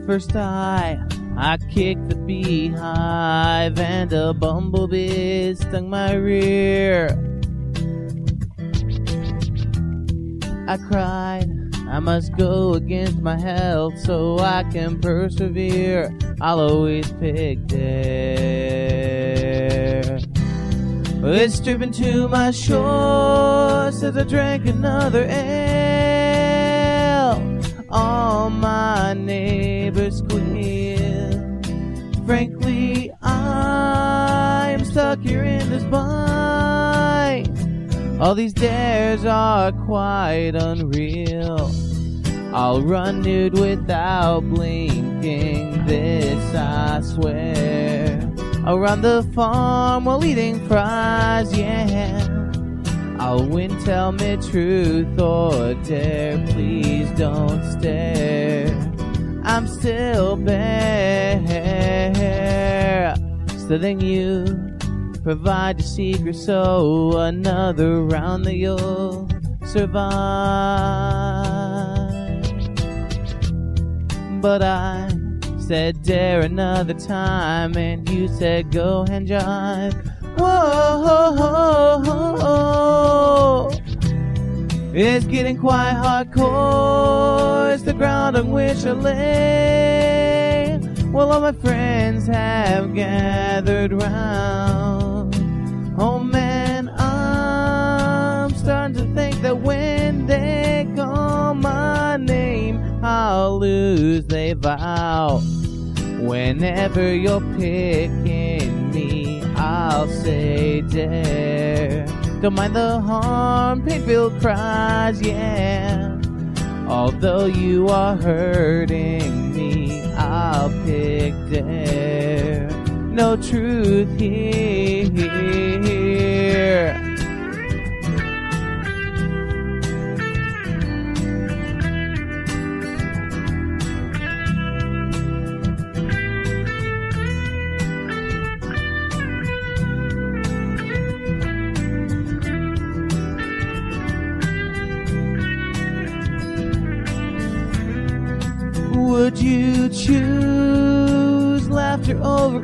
First I kicked the beehive and a bumblebee stung my rear. I cried, I must go against my health so I can persevere. I'll always pick Dare. It's driven to my shore since I drank another ale. All my neighbors squeal. Frankly, I'm stuck here in this bind. All these dares are quite unreal. I'll run nude without blinking, this I swear. Around the farm while eating fries, yeah. I'll win, tell me truth or dare, please don't stare. I'm still bare, still than you. Provide your secret so another round that you'll survive. But I said dare another time and you said go and jive. Whoa, it's getting quite hardcore. It's the ground on which I lay. Well, all my friends have gathered round. Oh man, I'm starting to think that when they call my name, I'll lose, they vow. Whenever you're picking me, I'll say dare. Don't mind the harm, pain-filled cries, yeah. Although you are hurting me, I'll pick dare. No truth here. Would you choose laughter over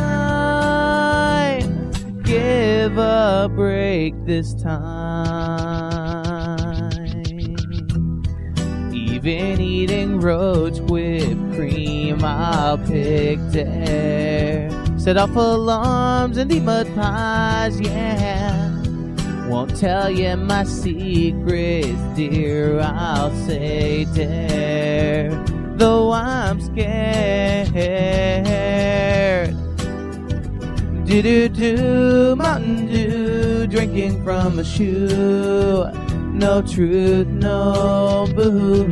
crime? Give a break this time. Even eating roach whipped cream, I'll pick dare. Set off alarms and eat mud pies, yeah. Won't tell you my secrets, dear, I'll say dare. Though I'm scared. Do-do-do, Mountain Dew, drinking from a shoe. No truth, no boo.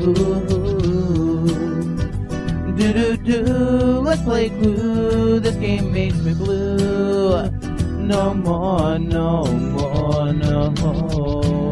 Do-do-do, let's play Clue. This game makes me blue. No more, no more, no more.